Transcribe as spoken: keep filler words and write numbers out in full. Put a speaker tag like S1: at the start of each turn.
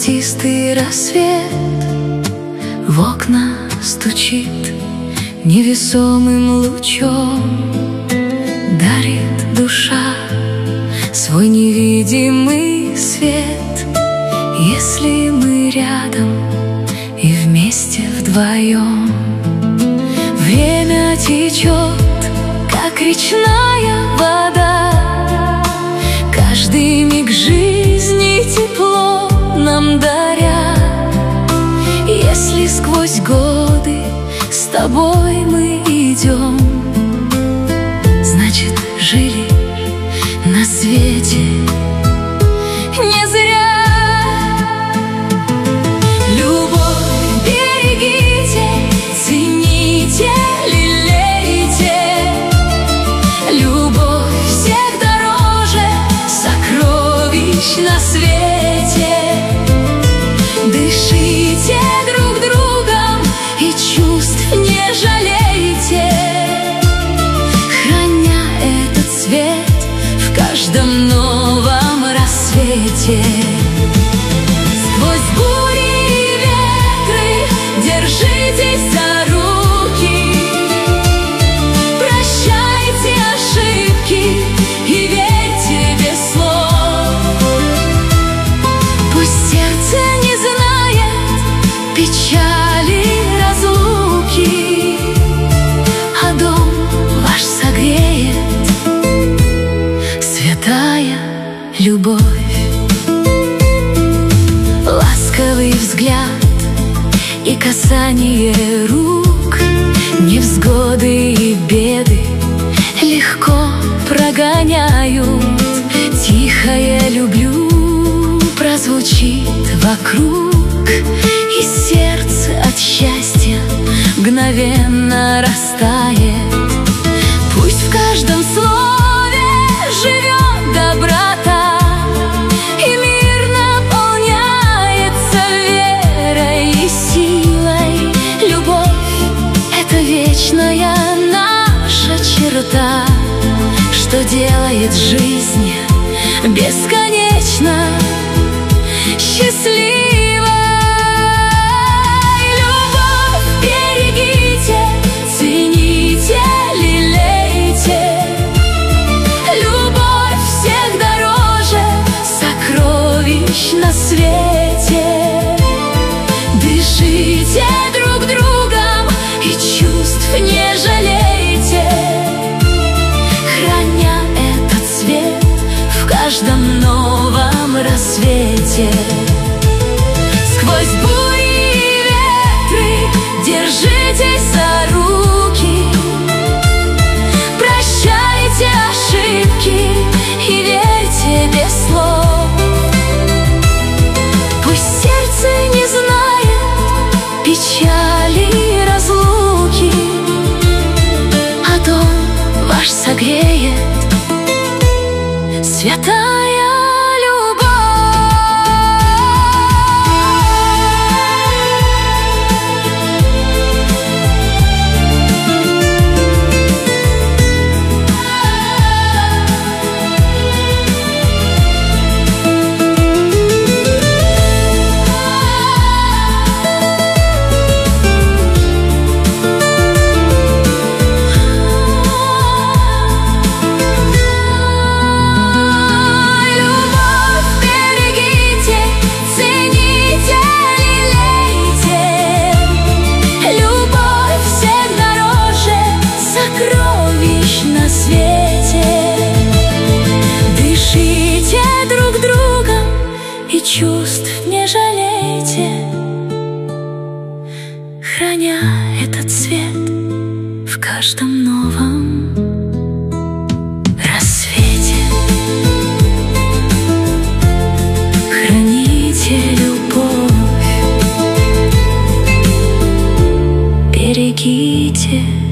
S1: золотистый рассвет в окна стучит невесомым лучом, дарит душа свой невидимый свет. Если мы рядом и вместе вдвоем, время течет, как речная вода, каждый миг жизни тепло нам даря. Если сквозь годы с тобой мы идем, значит, жили на свете не зря. Любовь берегите, цените, лелейте. Любовь всех дороже сокровищ на свете. Дышите друг другом и чувств не жалейте, храня этот цвет в каждом новом рассвете. Сквозь бури и ветры держитесь за руки, прощайте ошибки и верьте без слов. Пусть сердце не знает печали разлуки, а дом ваш согреет святая любовь. Ласковый взгляд и касание рук, невзгоды и беды легко прогоняют. Тихое «люблю» прозвучит вокруг, и сердце от счастья мгновенно растает. Пусть в каждом слове живет доброта, и мир наполняется верой и силой. Любовь — это вечная наша черта, что делает жизнь бесконечно счастливой. Любовь берегите, цените, лелейте. Любовь всех дороже сокровищ на свете. Дышите друг другом и чувств не жалейте, храня этот цвет в каждом новом рассвете. Сквозь бури и ветры держитесь за руки, прощайте ошибки и верьте без слов. Пусть сердце не знает печали разлуки, а дом ваш согреет святая любовь. Чувств не жалейте, храня этот цвет в каждом новом рассвете. Храните любовь, берегите.